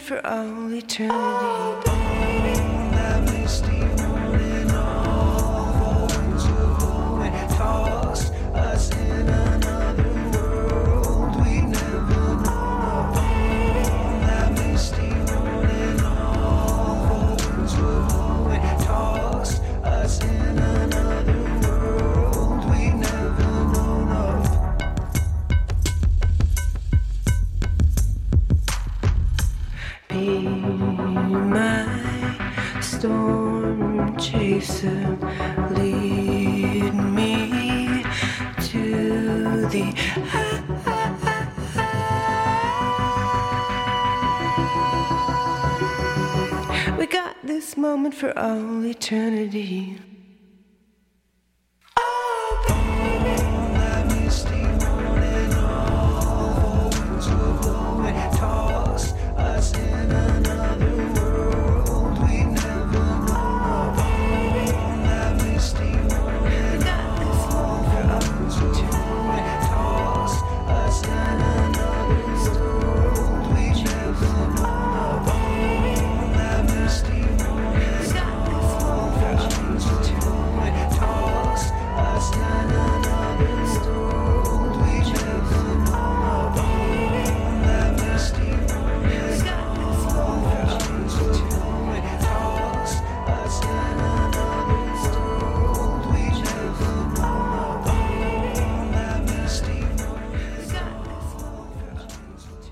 moment for all eternity. That misty morning, all forms of moment tossed us in another world we've never known of. That misty morning, all forms of moment tossed us in another world we've never known of. Be my storm chaser, lead me to the we got this moment for all eternity. Oh, baby. That misty morning, all forms of moment tossed us in another world we've never known of. That misty morning, all forms of moment tossed us in another world we've never known of. That misty morning, all forms of moment tossed us in another world we've never known of. That misty morning, all forms of moment tossed us in another world we've never known of. That misty morning, all forms of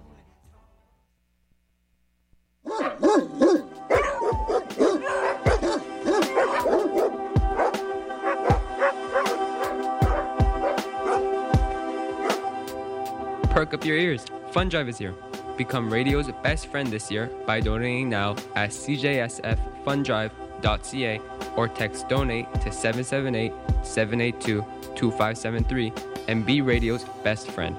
Perk up your ears. Fun Drive is here. Become radio's best friend this year by donating now at cjsffundrive.ca or text donate to 778-782-2573 and be radio's best friend.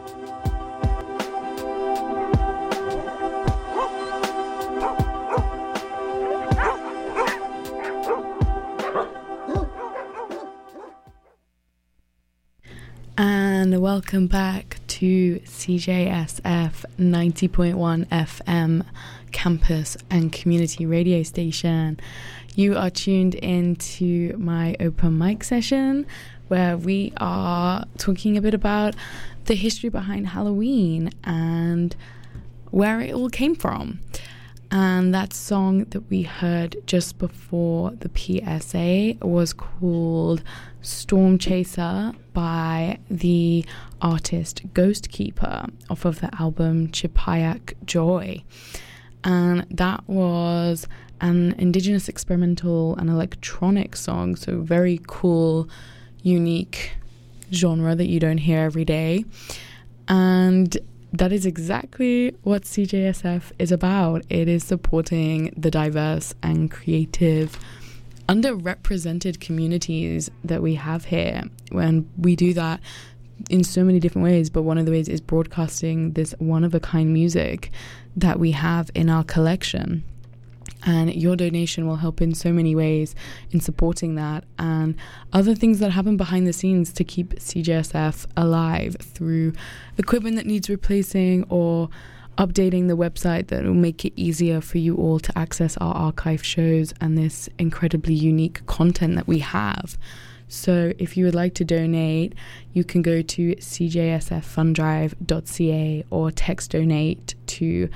And welcome back to CJSF 90.1 FM campus and community radio station. You are tuned into my open mic session where we are talking a bit about the history behind Halloween and where it all came from. And that song that we heard just before the PSA was called Storm Chaser by the artist Ghost Keeper off of the album Chipayak Joy. And that was an indigenous experimental and electronic song, so very cool, unique genre that you don't hear every day. And that is exactly what CJSF is about. It is supporting the diverse and creative, underrepresented communities that we have here. And we do that in so many different ways, but one of the ways is broadcasting this one-of-a-kind music that we have in our collection. And your donation will help in so many ways in supporting that and other things that happen behind the scenes to keep CJSF alive through equipment that needs replacing or updating the website that will make it easier for you all to access our archive shows and this incredibly unique content that we have. So if you would like to donate, you can go to cjsffundrive.ca or text donate to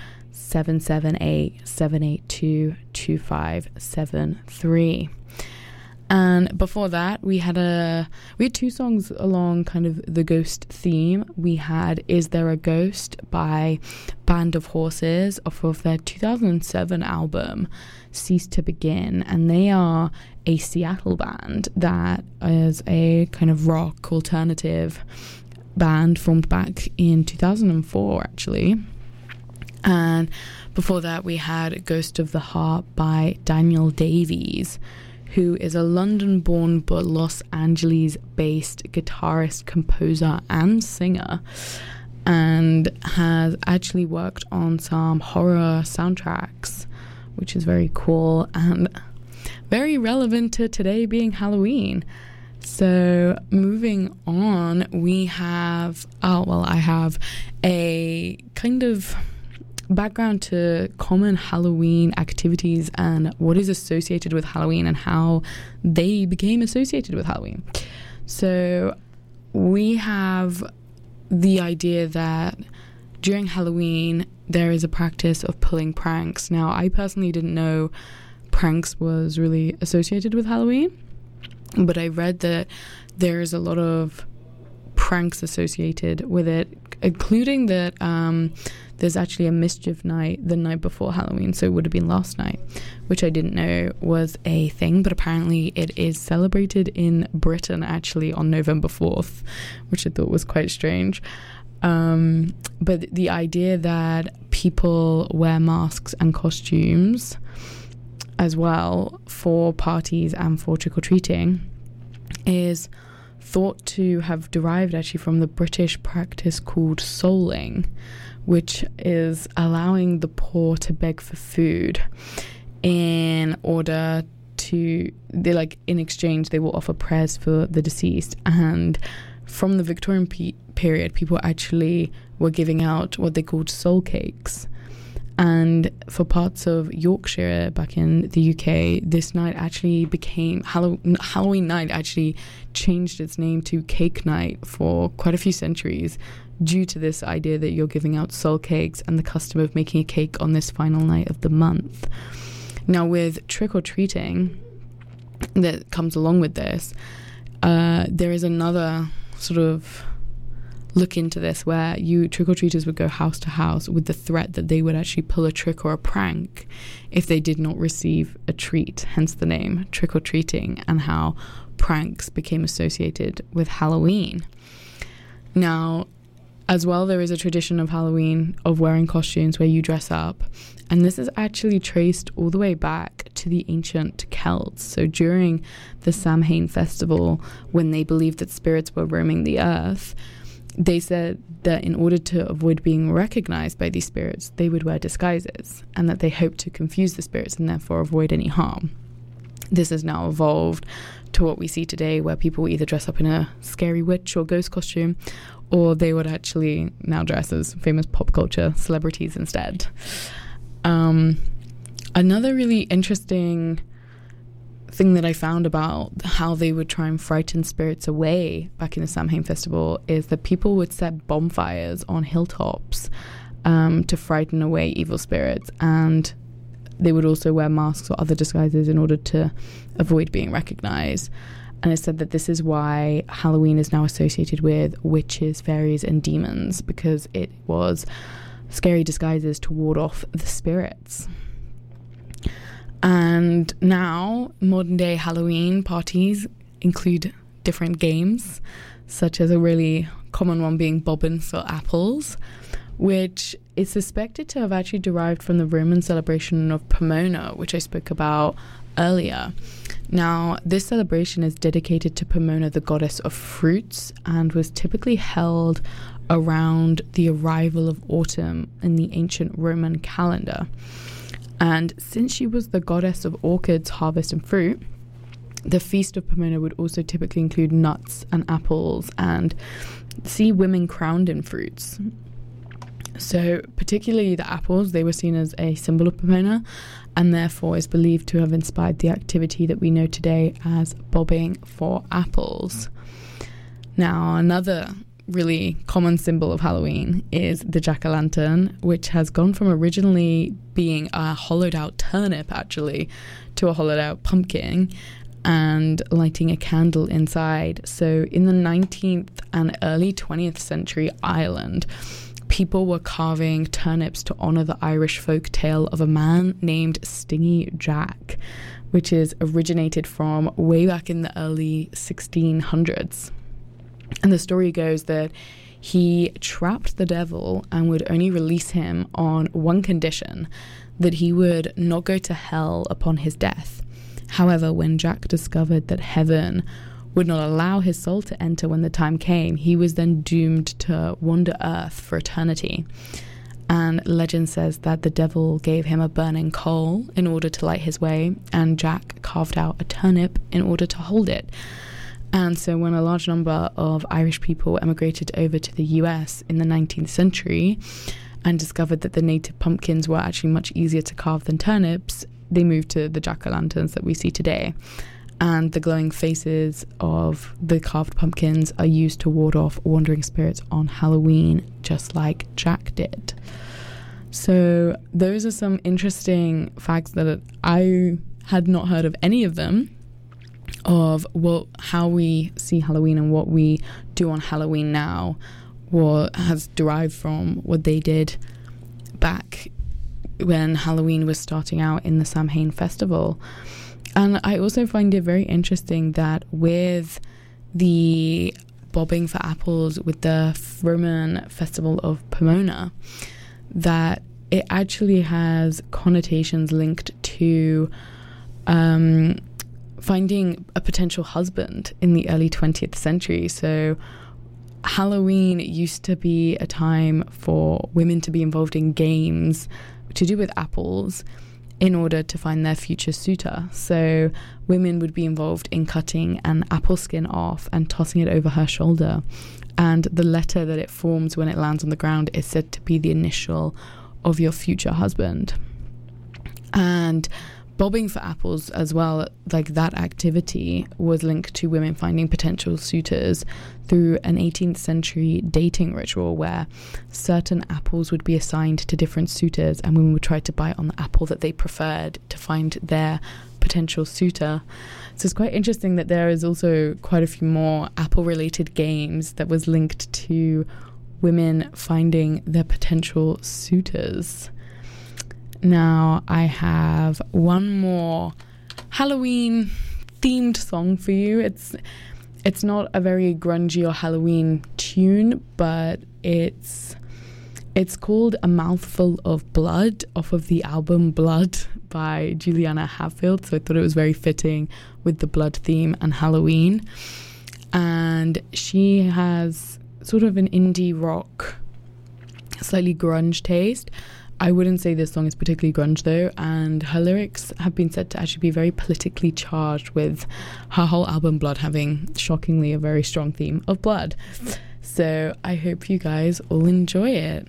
778-782-2573. And before that, we had two songs along kind of the ghost theme. We had Is There a Ghost by Band of Horses off of their 2007 album Cease to Begin, and they are a Seattle band that is a kind of rock alternative band formed back in 2004 actually. And before that we had Ghost of the Heart by Daniel Davies, who is a London-born but Los Angeles-based guitarist, composer and singer, and has actually worked on some horror soundtracks, which is very cool and very relevant to today being Halloween. So moving on, we have, I have a kind of background to common Halloween activities and what is associated with Halloween and how they became associated with Halloween. So we have the idea that during Halloween there is a practice of pulling pranks. Now, I personally didn't know pranks was really associated with Halloween, but I read that there is a lot of pranks associated with it, including that there's actually a mischief night the night before Halloween, so it would have been last night, which I didn't know was a thing, but apparently it is celebrated in Britain actually on November 4th, which I thought was quite strange. But the idea that people wear masks and costumes as well for parties and for trick-or-treating is thought to have derived actually from the British practice called souling, which is allowing the poor to beg for food in order to, in exchange, they will offer prayers for the deceased. And from the Victorian period, people actually were giving out what they called soul cakes. And for parts of Yorkshire back in the UK, this night actually became Halloween night actually changed its name to Cake Night for quite a few centuries due to this idea that you're giving out soul cakes and the custom of making a cake on this final night of the month. Now, with trick-or-treating that comes along with this, there is another sort of look into this where trick-or-treaters would go house to house with the threat that they would actually pull a trick or a prank if they did not receive a treat, hence the name trick-or-treating, and how pranks became associated with Halloween. Now, as well, there is a tradition of Halloween of wearing costumes where you dress up, and this is actually traced all the way back to the ancient Celts. So during the Samhain festival, when they believed that spirits were roaming the earth, they said that in order to avoid being recognized by these spirits, they would wear disguises, and that they hoped to confuse the spirits and therefore avoid any harm. This has now evolved to what we see today, where people either dress up in a scary witch or ghost costume, or they would actually now dress as famous pop culture celebrities instead. Another really interesting thing that I found about how they would try and frighten spirits away back in the Samhain festival is that people would set bonfires on hilltops to frighten away evil spirits, and they would also wear masks or other disguises in order to avoid being recognized. And it's said that this is why Halloween is now associated with witches, fairies, and demons, because it was scary disguises to ward off the spirits. And now, modern day Halloween parties include different games, such as a really common one being bobbing for apples, which is suspected to have actually derived from the Roman celebration of Pomona, which I spoke about earlier. Now, this celebration is dedicated to Pomona, the goddess of fruits, and was typically held around the arrival of autumn in the ancient Roman calendar. And since she was the goddess of orchards, harvest, and fruit, the feast of Pomona would also typically include nuts and apples and see women crowned in fruits. So particularly the apples, they were seen as a symbol of Pomona, and therefore is believed to have inspired the activity that we know today as bobbing for apples. Now, another really common symbol of Halloween is the jack-o'-lantern, which has gone from originally being a hollowed out turnip actually to a hollowed out pumpkin and lighting a candle inside. So in the 19th and early 20th century Ireland, people were carving turnips to honor the Irish folk tale of a man named Stingy Jack, which is originated from way back in the early 1600s. And the story goes that he trapped the devil and would only release him on one condition, that he would not go to hell upon his death. However, when Jack discovered that heaven would not allow his soul to enter when the time came, he was then doomed to wander earth for eternity. And legend says that the devil gave him a burning coal in order to light his way, and Jack carved out a turnip in order to hold it. And so when a large number of Irish people emigrated over to the US in the 19th century, and discovered that the native pumpkins were actually much easier to carve than turnips, they moved to the jack-o'-lanterns that we see today. And the glowing faces of the carved pumpkins are used to ward off wandering spirits on Halloween, just like Jack did. So those are some interesting facts that I had not heard of any of them, of how we see Halloween and what we do on Halloween now, what has derived from what they did back when Halloween was starting out in the Samhain festival. And I also find it very interesting that with the bobbing for apples with the Roman festival of Pomona, that it actually has connotations linked to finding a potential husband in the early 20th century. So Halloween used to be a time for women to be involved in games to do with apples in order to find their future suitor. So women would be involved in cutting an apple skin off and tossing it over her shoulder. And the letter that it forms when it lands on the ground is said to be the initial of your future husband. And bobbing for apples as well, like that activity was linked to women finding potential suitors through an 18th century dating ritual where certain apples would be assigned to different suitors and women would try to bite on the apple that they preferred to find their potential suitor. So it's quite interesting that there is also quite a few more apple related games that was linked to women finding their potential suitors. Now I have one more Halloween themed song for you. It's not a very grungy or Halloween tune, but it's called A Mouthful of Blood off of the album Blood by Juliana Hatfield. So I thought it was very fitting with the blood theme and Halloween. And she has sort of an indie rock, slightly grunge taste. I wouldn't say this song is particularly grunge though, and her lyrics have been said to actually be very politically charged, with her whole album Blood having shockingly a very strong theme of blood. So I hope you guys all enjoy it.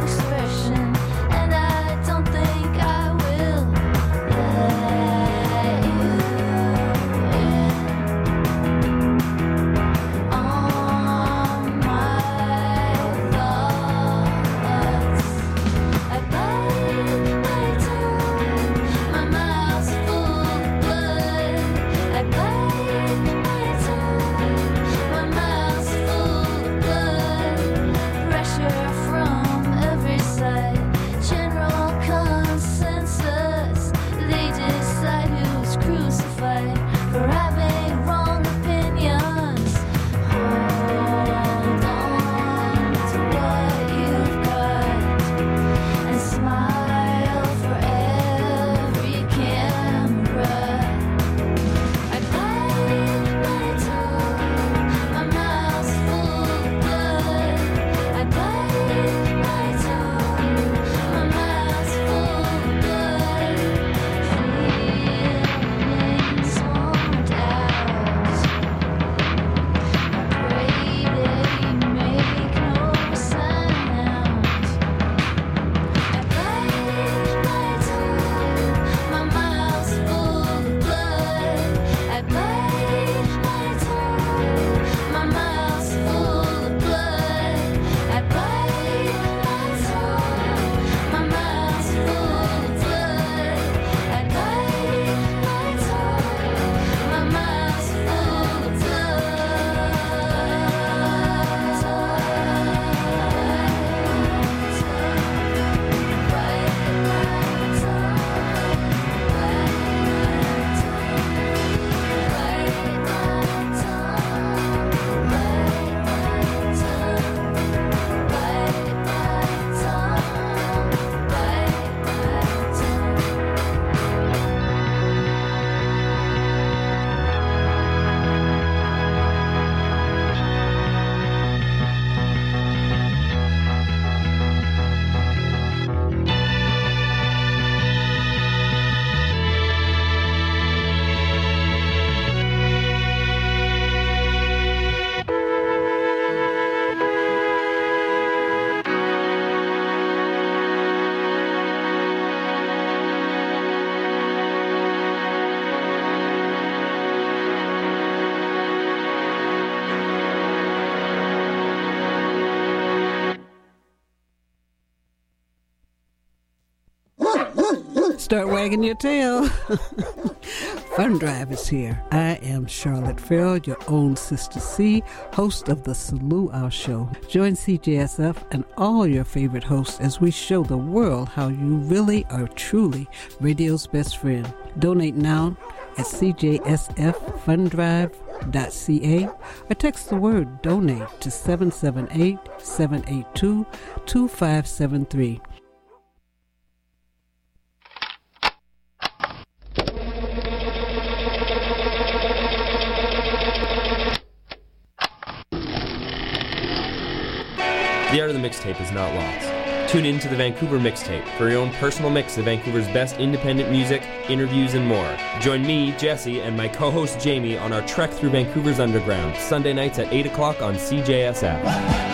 And I don't think I will. start wagging your tail. Fun Drive is here. I am Charlotte Farrell, your own Sister C, host of the Salute Our Show. Join CJSF and all your favorite hosts as we show the world how you really are truly radio's best friend. Donate now at cjsffundrive.ca or text the word donate to 778-782-2573. The art of the mixtape is not lost. Tune in to the Vancouver Mixtape for your own personal mix of Vancouver's best independent music, interviews, and more. Join me, Jesse, and my co-host Jamie on our trek through Vancouver's underground, Sunday nights at 8 o'clock on CJSF.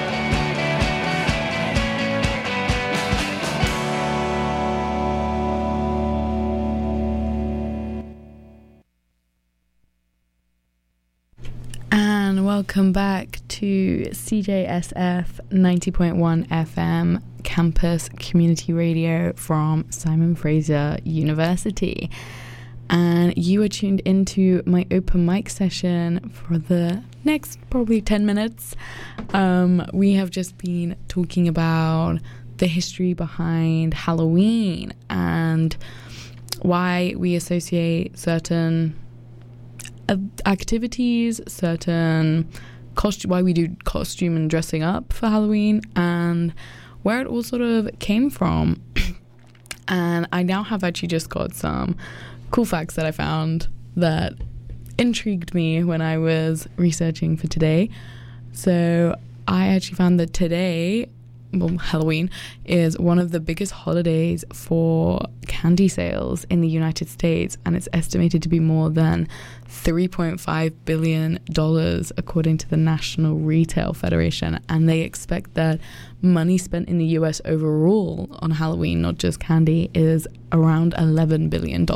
Welcome back to CJSF 90.1 FM Campus Community Radio from Simon Fraser University. And you are tuned into my open mic session for the next probably 10 minutes. We have just been talking about the history behind Halloween and why we associate certain activities, certain why we do costume and dressing up for Halloween, and where it all sort of came from. And I now have actually just got some cool facts that I found that intrigued me when I was researching for today. So I actually found that today, Halloween, is one of the biggest holidays for candy sales in the United States, and it's estimated to be more than $3.5 billion according to the National Retail Federation. And they expect that money spent in the US overall on Halloween, not just candy, is around $11 billion.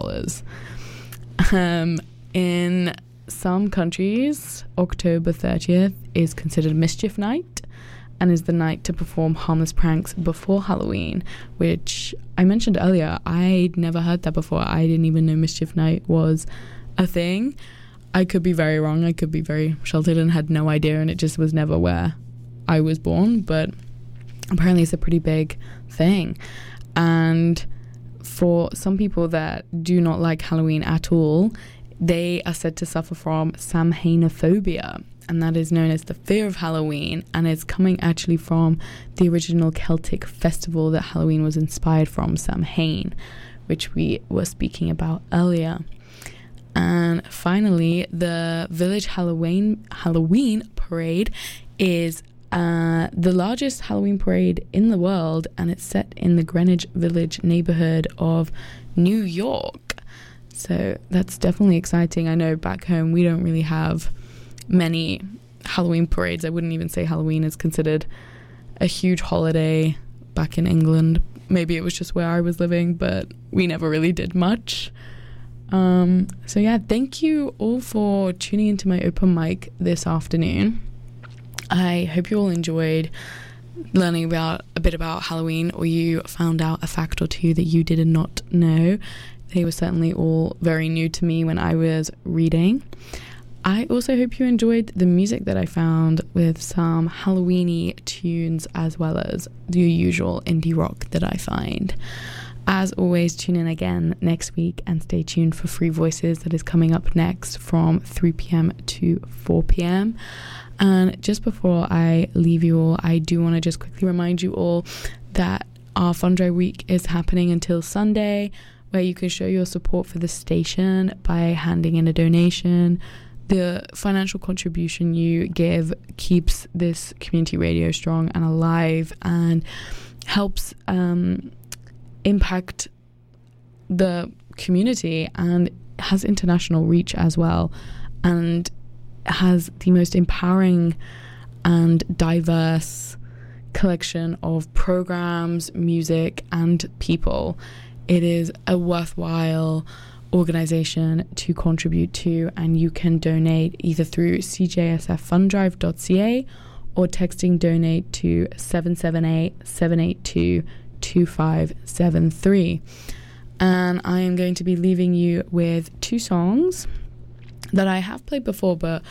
In some countries, October 30th is considered Mischief Night and is the night to perform harmless pranks before Halloween, which I mentioned earlier. I'd never heard that before. I didn't even know Mischief Night was a thing. I could be very wrong. I could be very sheltered and had no idea, and it just was never where I was born. But apparently it's a pretty big thing. And for some people that do not like Halloween at all, they are said to suffer from Samhainophobia, and that is known as the fear of Halloween, and it's coming actually from the original Celtic festival that Halloween was inspired from, Samhain, which we were speaking about earlier. And finally, the Village Halloween Parade is the largest Halloween parade in the world, and it's set in the Greenwich Village neighborhood of New York. So that's definitely exciting. I know back home we don't really have many Halloween parades. I wouldn't even say Halloween is considered a huge holiday back in England. Maybe it was just where I was living, but we never really did much. So yeah, thank you all for tuning into my open mic this afternoon. I hope you all enjoyed learning about a bit about Halloween, or you found out a fact or two that you did not know. They were certainly all very new to me when I was reading. I also hope you enjoyed the music that I found, with some Halloween-y tunes as well as the usual indie rock that I find. As always, tune in again next week and stay tuned for Free Voices that is coming up next from 3 p.m. to 4 p.m. And just before I leave you all, I do want to just quickly remind you all that our Fund Drive Week is happening until Sunday, where you can show your support for the station by handing in a donation. The financial contribution you give keeps this community radio strong and alive, and helps impact the community, and has international reach as well, and has the most empowering and diverse collection of programs, music, and people. It is a worthwhile organization to contribute to, and you can donate either through cjsffundrive.ca or texting donate to 778-782-2573. And I am going to be leaving you with two songs that I have played before, but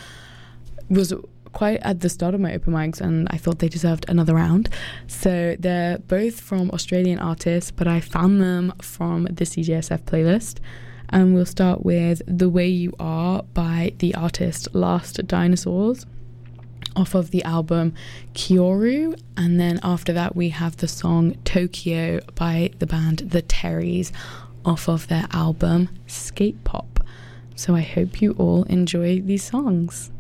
was quite at the start of my open mics, and I thought they deserved another round. So they're both from Australian artists, but I found them from the CJSF playlist. And we'll start with The Way You Are by the artist Last Dinosaurs off of the album Kyoru. And then after that we have the song Tokyo by the band The Terrys off of their album Skate Pop. So I hope you all enjoy these songs.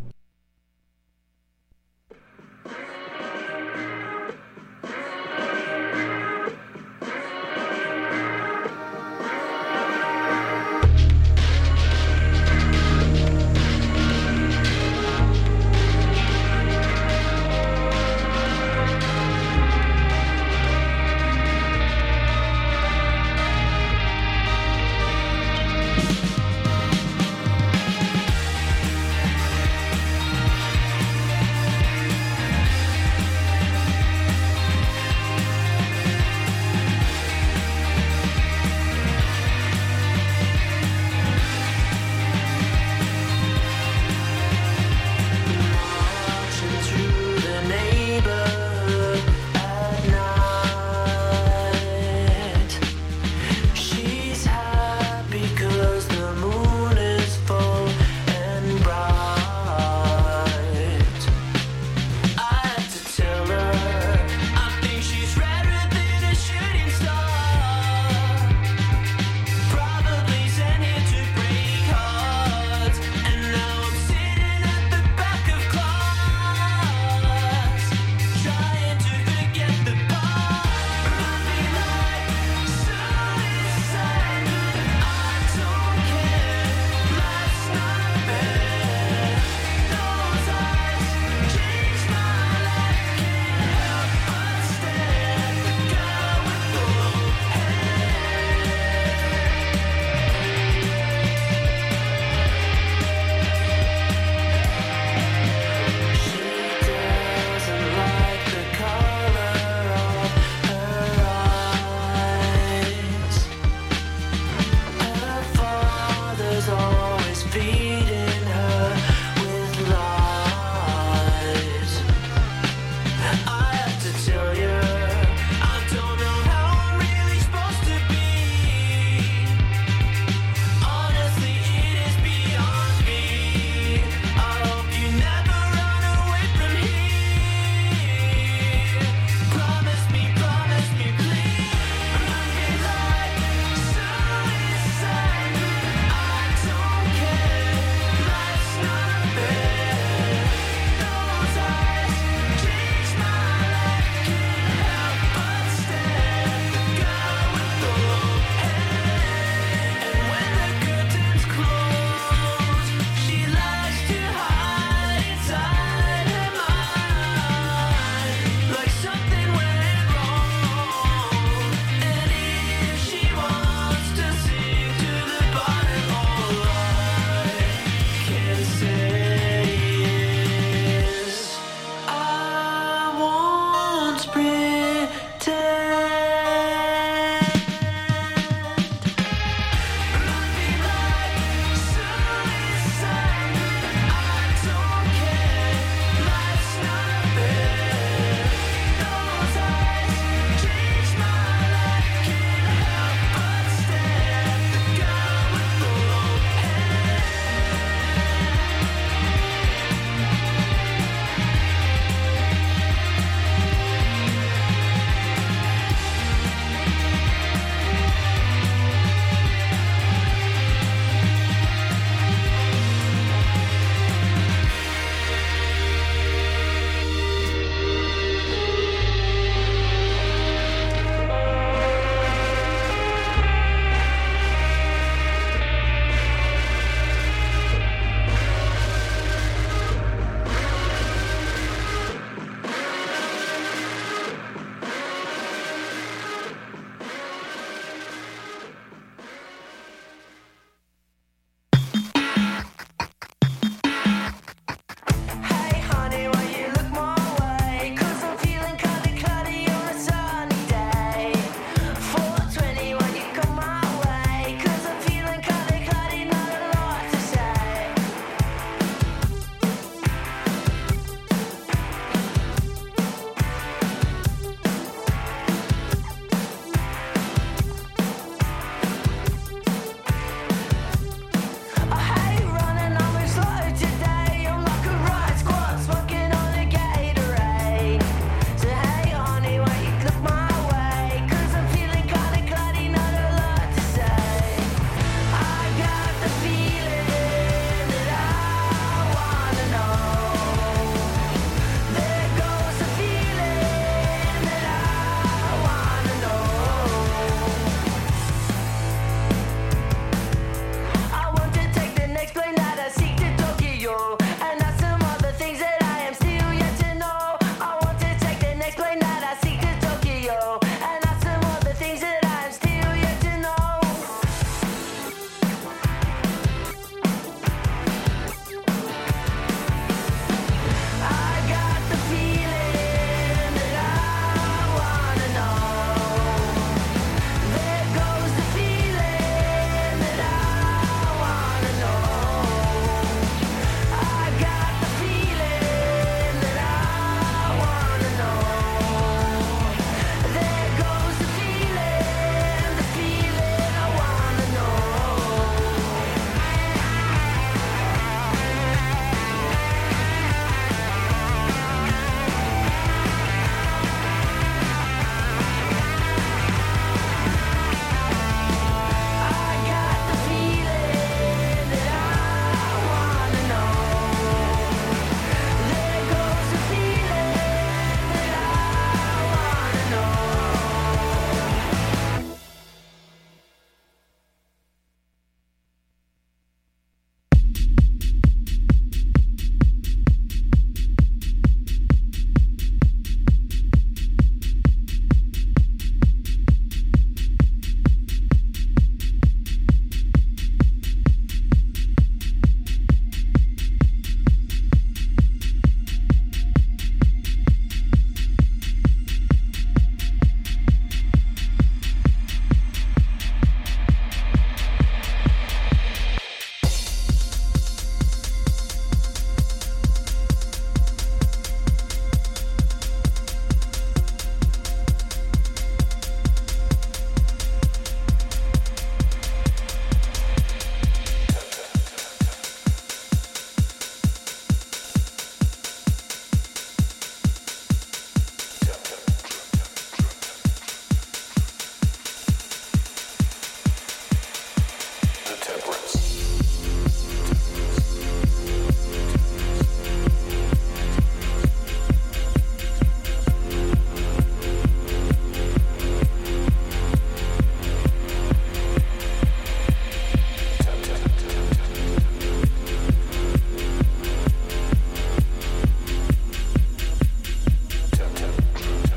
Spring